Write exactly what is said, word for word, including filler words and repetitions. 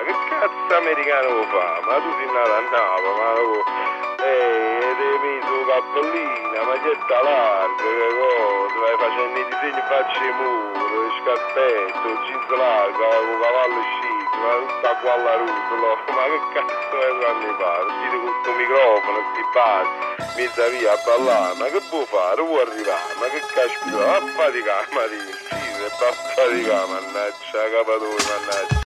che cazzo americano fa? Ma tu sei nato a Napoli, ma tu... Eh, devi messo cappellina, maglietta larga, che cosa, vai facendo i disegni faccia i muri, il scappetto, il jeans largo, con cavallo chic, ma tutta qua alla rutola, ma che cazzo è tu anni fa? Dite con questo microfono, sti bar, mezza via a ballare, ma che può fare? Vuoi arrivare? Ma che caspita, va a faticare, ma dici, va a faticare, mannaggia, capatore, mannaggia.